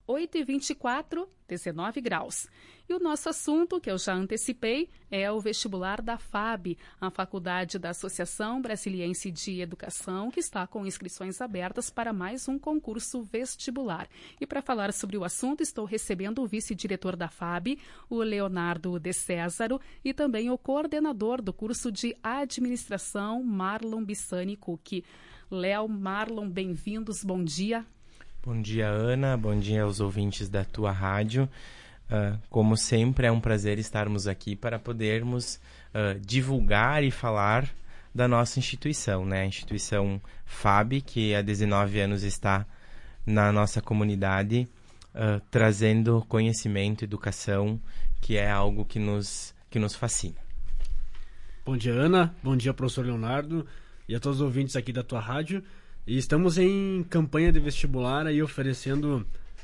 8h24, 19 graus. E o nosso assunto, que eu já antecipei, é o vestibular da FAB, a Faculdade da Associação Brasiliense de Educação, que está com inscrições abertas para mais um concurso vestibular. E para falar sobre o assunto, estou recebendo o vice-diretor da FAB, o Leonardo de Césaro, e também o coordenador do curso de Administração, Marlon Bissani Cook. Léo, Marlon, bem-vindos, bom dia. Bom dia, Ana. Bom dia aos ouvintes da tua rádio. Como sempre, é um prazer estarmos aqui para podermos divulgar e falar da nossa instituição, né? A instituição FAB, que há 19 anos está na nossa comunidade, trazendo conhecimento, educação, que é algo que nos fascina. Bom dia, Ana. Bom dia, professor Leonardo e a todos os ouvintes aqui da tua rádio. E estamos em campanha de vestibular aí oferecendo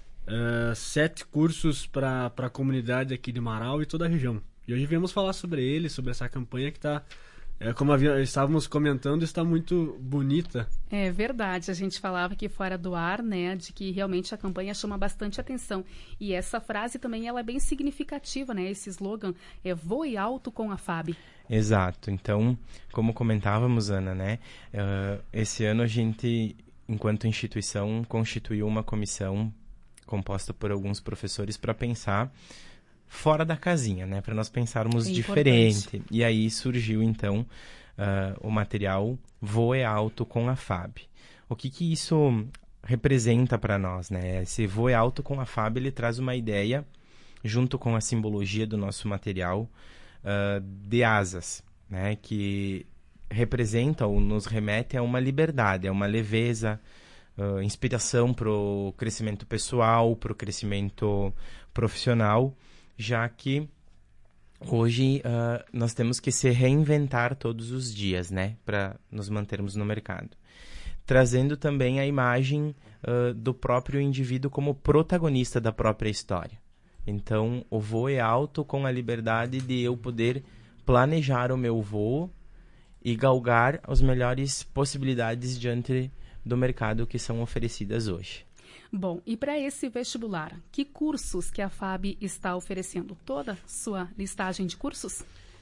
7 cursos para a comunidade aqui de Marau e toda a região. E hoje viemos falar sobre ele, sobre essa campanha que está, como estávamos comentando, está muito bonita. É verdade, a gente falava aqui fora do ar, né, de que realmente a campanha chama bastante atenção. E essa frase também ela é bem significativa, né, esse slogan é voe alto com a FAB. Exato. Então, como comentávamos, Ana, né, esse ano a gente, enquanto instituição, constituiu uma comissão composta por alguns professores para pensar fora da casinha, né, para nós pensarmos diferente. E aí surgiu, então, o material Voe Alto com a FAB. O que isso representa para nós, né? Esse Voe Alto com a FAB, ele traz uma ideia, junto com a simbologia do nosso material, de asas, né, que representa ou nos remete a uma liberdade, a uma leveza, inspiração para o crescimento pessoal, para o crescimento profissional, já que hoje nós temos que se reinventar todos os dias, né, para nos mantermos no mercado. Trazendo também a imagem do próprio indivíduo como protagonista da própria história. Então, o voo é alto com a liberdade de eu poder planejar o meu voo e galgar as melhores possibilidades diante do mercado que são oferecidas hoje. Bom, e para esse vestibular, que cursos que a FAB está oferecendo? Toda a sua listagem de cursos?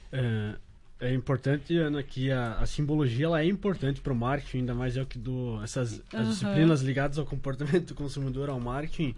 É importante, Ana, que a simbologia ela é importante para o marketing, ainda mais as disciplinas ligadas ao comportamento do consumidor, ao marketing.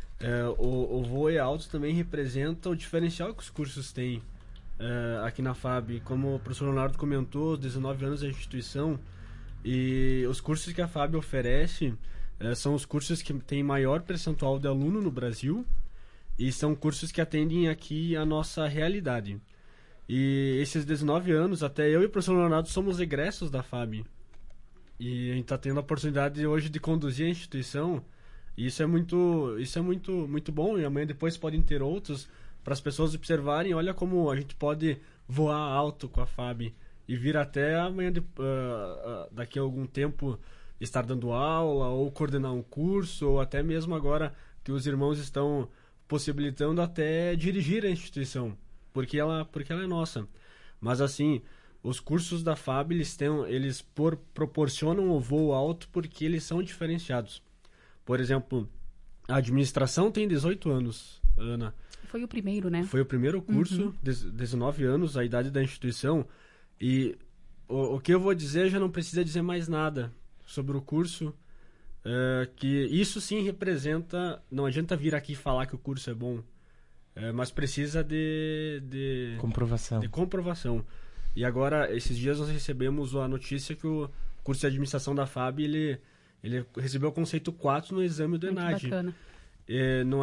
O Voe Alto também representa o diferencial que os cursos têm aqui na FAB. Como o professor Leonardo comentou, 19 anos da instituição, e os cursos que a FAB oferece são os cursos que têm maior percentual de aluno no Brasil e são cursos que atendem aqui a nossa realidade. E esses 19 anos, até eu e o professor Leonardo somos egressos da FAB. E a gente está tendo a oportunidade hoje de conduzir a instituição. E isso é muito bom, e amanhã depois podem ter outros, para as pessoas observarem, olha como a gente pode voar alto com a FAB e vir até amanhã, daqui a algum tempo, estar dando aula, ou coordenar um curso, ou até mesmo agora que os irmãos estão possibilitando até dirigir a instituição, porque ela é nossa. Mas assim, os cursos da FAB, eles proporcionam o voo alto porque eles são diferenciados. Por exemplo, a administração tem 18 anos, Ana. Foi o primeiro, né? Foi o primeiro curso, 19 anos, a idade da instituição. E o que eu vou dizer, já não precisa dizer mais nada sobre o curso. Que isso sim representa... Não adianta vir aqui falar que o curso é bom, mas precisa de comprovação. E agora, esses dias nós recebemos a notícia que o curso de administração da FAB, ele recebeu o conceito 4 no exame do ENAD. Bacana. Não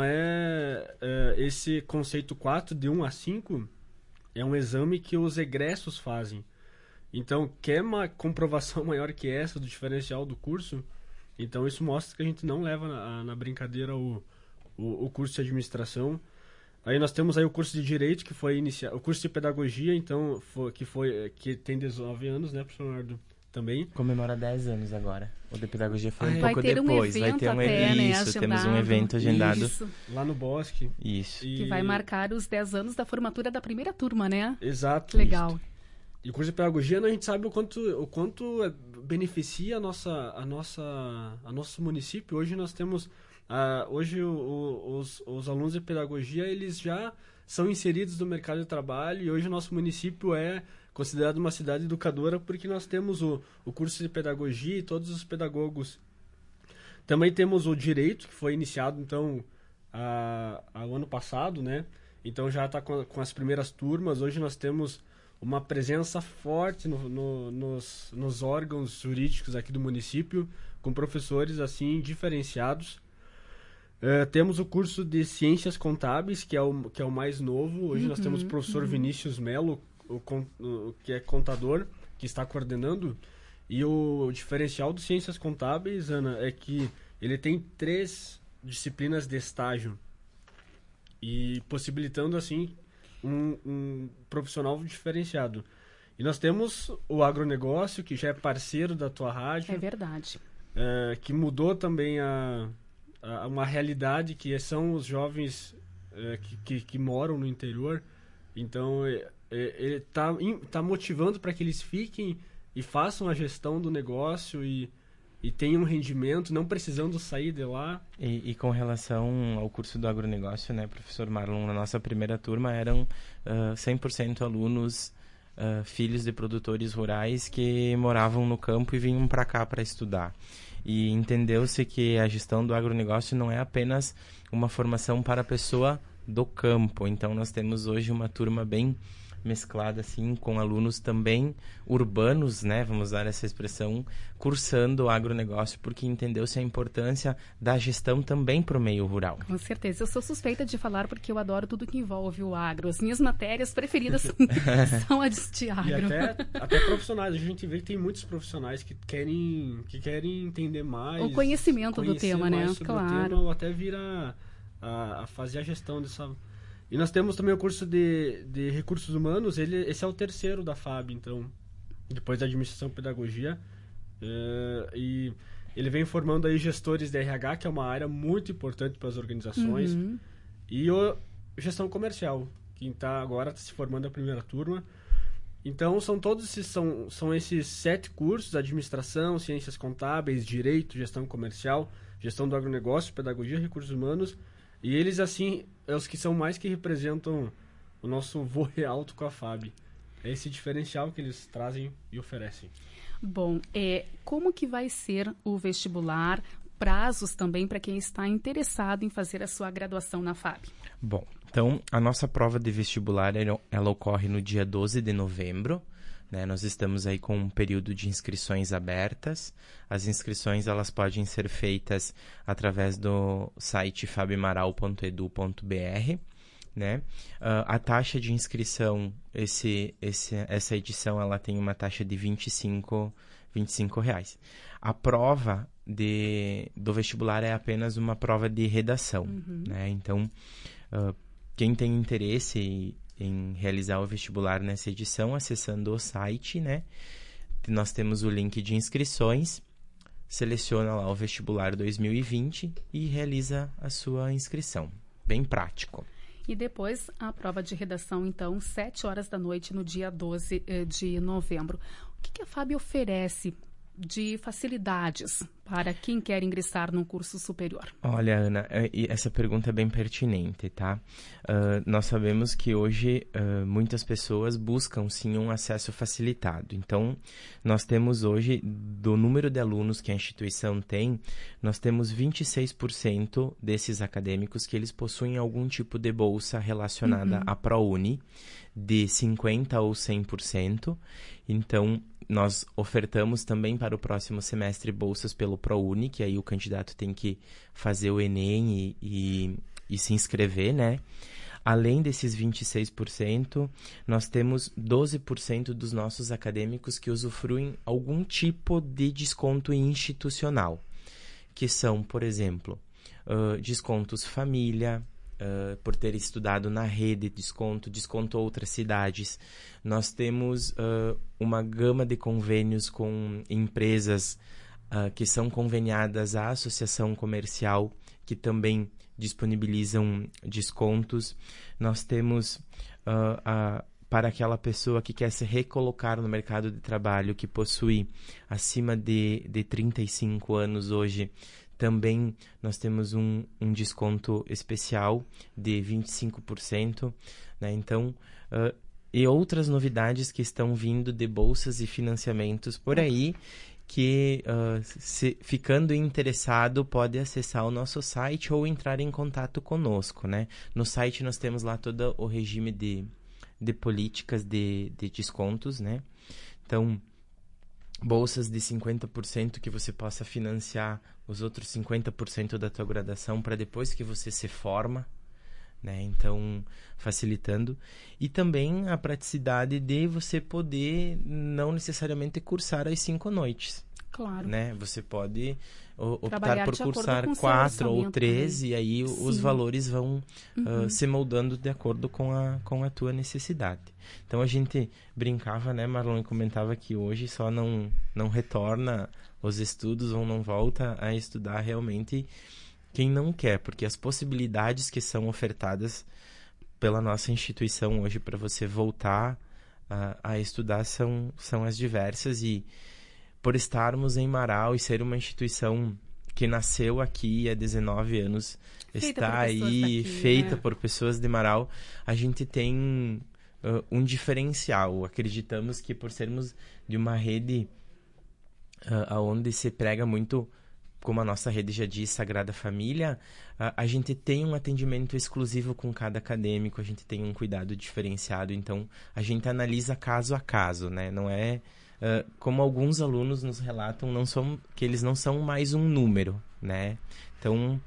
esse conceito 4, de 1 a 5, é um exame que os egressos fazem. Então, quer uma comprovação maior que essa do diferencial do curso? Então, isso mostra que a gente não leva na brincadeira o curso de administração. Aí nós temos aí o curso de Direito, que foi iniciado, o curso de Pedagogia, então, que tem 19 anos, né, professor Leonardo? Também. Comemora 10 anos agora. O de Pedagogia foi um vai pouco ter depois. Vai ter um evento, isso, temos um evento agendado. Isso. Lá no Bosque. Isso. Que vai marcar os 10 anos da formatura da primeira turma, né? Exato. Legal. Isso. E o curso de Pedagogia, a gente sabe o quanto beneficia a nosso município. Hoje nós temos Hoje os alunos de pedagogia, eles já são inseridos no mercado de trabalho, e hoje o nosso município é considerado uma cidade educadora porque nós temos o curso de pedagogia e todos os pedagogos. Também temos o direito, que foi iniciado então ao ano passado, né? Então já está com as primeiras turmas. Hoje nós temos uma presença forte nos órgãos jurídicos aqui do município, com professores assim diferenciados. Temos o curso de Ciências Contábeis, que é o mais novo. Hoje nós temos o professor Vinícius Melo, que é contador, que está coordenando. E o diferencial do Ciências Contábeis, Ana, é que ele tem 3 disciplinas de estágio, e possibilitando assim um profissional diferenciado. E nós temos o agronegócio, que já é parceiro da tua rádio. É verdade. Que mudou também uma realidade, que são os jovens que moram no interior. Então, ele tá motivando para que eles fiquem e façam a gestão do negócio e tenham um rendimento, não precisando sair de lá. E com relação ao curso do agronegócio, né, professor Marlon, na nossa primeira turma eram 100% alunos filhos de produtores rurais que moravam no campo e vinham para cá para estudar. E entendeu-se que a gestão do agronegócio não é apenas uma formação para a pessoa do campo. Então, nós temos hoje uma turma bem mesclada, assim, com alunos também urbanos, né, vamos usar essa expressão, cursando o agronegócio, porque entendeu-se a importância da gestão também para o meio rural. Com certeza. Eu sou suspeita de falar porque eu adoro tudo que envolve o agro. As minhas matérias preferidas são as de agro. E até profissionais. A gente vê que tem muitos profissionais que querem entender mais. O conhecimento do tema, né? Claro. Tema, ou até vir a fazer a gestão dessa... E nós temos também o curso de recursos humanos. Esse é o 3º da FAB, então, depois da administração e pedagogia. E ele vem formando aí gestores de RH, que é uma área muito importante para as organizações. E gestão comercial, que agora está se formando a primeira turma. Então, são esses 7 cursos: administração, ciências contábeis, direito, gestão comercial, gestão do agronegócio, pedagogia, recursos humanos. E eles, assim, os que são mais que representam o nosso voo alto com a FAB. É esse diferencial que eles trazem e oferecem. Bom, como que vai ser o vestibular? Prazos também para quem está interessado em fazer a sua graduação na FAB. Bom, então, a nossa prova de vestibular, ela ocorre no dia 12 de novembro. Né? Nós estamos aí com um período de inscrições abertas. As inscrições elas podem ser feitas através do site fabmaral.edu.br. Né? A taxa de inscrição, essa edição, ela tem uma taxa de R$25. A prova do vestibular é apenas uma prova de redação. Né? Então, quem tem interesse em realizar o vestibular nessa edição, acessando o site, né? Nós temos o link de inscrições, seleciona lá o vestibular 2020 e realiza a sua inscrição. Bem prático. E depois a prova de redação, então, 19h, no dia 12 de novembro. O que a FAB oferece de facilidades para quem quer ingressar num curso superior? Olha, Ana, essa pergunta é bem pertinente, tá? Nós sabemos que hoje muitas pessoas buscam, sim, um acesso facilitado. Então, nós temos hoje, do número de alunos que a instituição tem, nós temos 26% desses acadêmicos que eles possuem algum tipo de bolsa relacionada à ProUni, de 50% ou 100%. Então, nós ofertamos também para o próximo semestre bolsas pelo ProUni, que aí o candidato tem que fazer o Enem e se inscrever, né? Além desses 26%, nós temos 12% dos nossos acadêmicos que usufruem algum tipo de desconto institucional, que são, por exemplo, descontos família, por ter estudado na rede, desconto outras cidades. Nós temos uma gama de convênios com empresas que são conveniadas à associação comercial, que também disponibilizam descontos. Nós temos para aquela pessoa que quer se recolocar no mercado de trabalho, que possui acima de 35 anos hoje, Também nós temos um desconto especial de 25%, né? Então, e outras novidades que estão vindo de bolsas e financiamentos por aí, que ficando interessado pode acessar o nosso site ou entrar em contato conosco, né? No site nós temos lá todo o regime de políticas de descontos, né? Então, bolsas de 50% que você possa financiar os outros 50% da tua graduação para depois que você se forma, né? Então, facilitando. E também a praticidade de você poder não necessariamente cursar as 5 noites. Claro. Né? Você pode optar Trabalhar por de acordo cursar com seu 4 ou orçamento 3 também. e aí os Sim. valores vão se moldando de acordo com a tua necessidade. Então a gente brincava, né, Marlon, e comentava que hoje só não retorna os estudos ou não volta a estudar realmente quem não quer, porque as possibilidades que são ofertadas pela nossa instituição hoje para você voltar a estudar são as diversas. E por estarmos em Marau e ser uma instituição que nasceu aqui há 19 anos, está aí feita por pessoas de Marau, a gente tem um diferencial. Acreditamos que por sermos de uma rede onde se prega muito, como a nossa rede já diz, Sagrada Família, a gente tem um atendimento exclusivo com cada acadêmico, a gente tem um cuidado diferenciado, então a gente analisa caso a caso, né? Não é... como alguns alunos nos relatam, que eles não são mais um número, né? Então,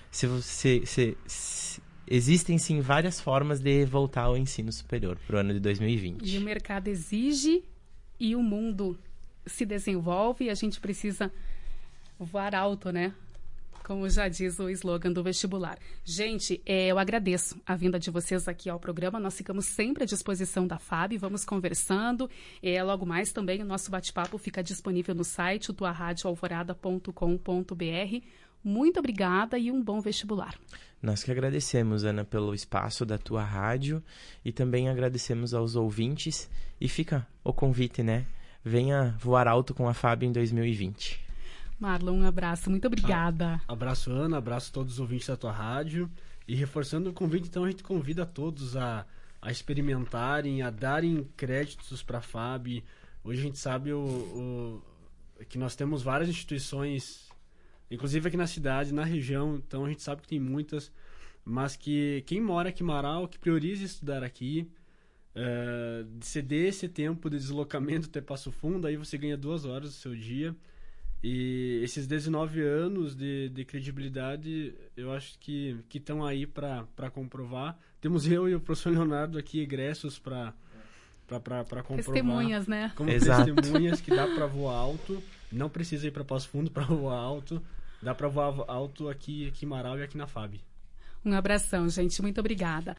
existem sim várias formas de voltar ao ensino superior para o ano de 2020. E o mercado exige e o mundo se desenvolve e a gente precisa voar alto, né? Como já diz o slogan do vestibular. Gente, eu agradeço a vinda de vocês aqui ao programa. Nós ficamos sempre à disposição da FAB, vamos conversando. Logo mais também o nosso bate-papo fica disponível no site tuaradioalvorada.com.br. Muito obrigada e um bom vestibular. Nós que agradecemos, Ana, pelo espaço da tua rádio e também agradecemos aos ouvintes. E fica o convite, né? Venha voar alto com a FAB em 2020. Marlon, um abraço. Muito obrigada. Abraço, Ana. Abraço a todos os ouvintes da tua rádio. E reforçando o convite, então, a gente convida a todos a experimentarem, a darem créditos para a FAB. Hoje a gente sabe que nós temos várias instituições, inclusive aqui na cidade, na região, então a gente sabe que tem muitas, mas que quem mora aqui em Marau, que priorize estudar aqui, ceder esse tempo de deslocamento até Passo Fundo, aí você ganha 2 horas do seu dia. E esses 19 anos de credibilidade, eu acho que estão aí para comprovar. Temos eu e o professor Leonardo aqui egressos para comprovar. Testemunhas, né? Como Exato. testemunhas que dá para voar alto. Não precisa ir para Passo Fundo para voar alto. Dá para voar alto aqui em Marau e aqui na FAB. Um abração, gente. Muito obrigada.